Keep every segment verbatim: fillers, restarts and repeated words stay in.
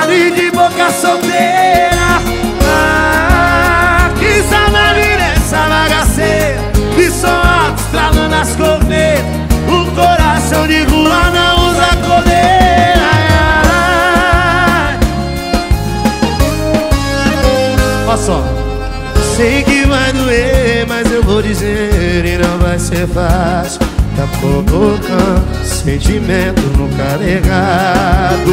lotada de boca solteira. Ah, que saudade dessa bagaceira, de som alto estralando as cornetas. O coração de rua não usa coleira. Olha só. Sei que vai doer, mas eu vou dizer e não vai ser fácil. Tá colocando sentimento no carregado.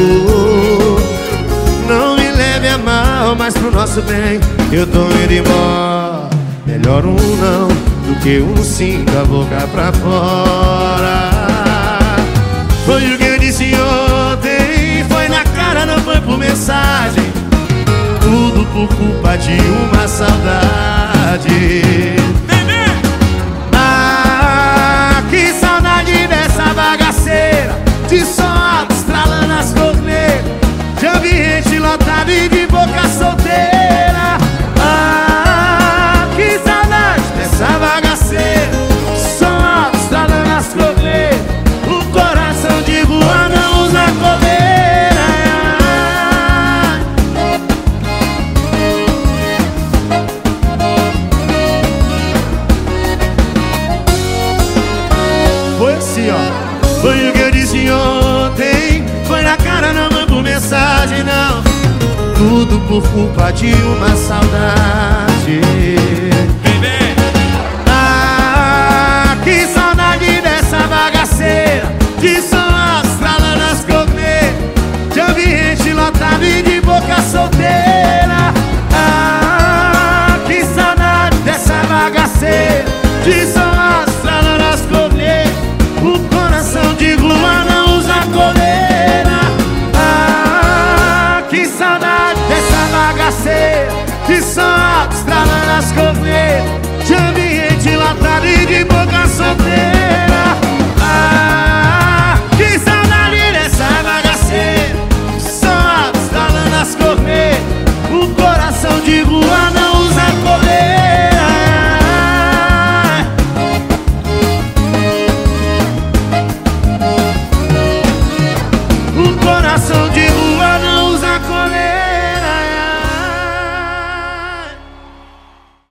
Não me leve a mal, mas pro nosso bem eu tô indo embora. Melhor um não do que um sim da boca pra fora. Foi o que eu disse ontem, foi na cara, não foi por mensagem. Tudo por culpa de uma saudade. Ah, que saudade dessa bagaceira, de som alto estralando as cornetas, de ambiente lotado e de boca solteira. Ah, que saudade dessa bagaceira, de som alto estralando as cornetas. O coração de rua não usa coleira. Foi assim, ó. Foi o que eu disse ontem, foi na cara, não foi por mensagem, não. Tudo por culpa de uma saudade. Ah, que saudade dessa bagaceira, de som alto estralando as cornetas, de ambiente lotado e de boca solteira. Ah, que saudade dessa bagaceira, de som alto estralando as cornetas. O coração de lua não usa coleira. Ah, que saudade dessa bagaceira, de som alto estralando as cornetas,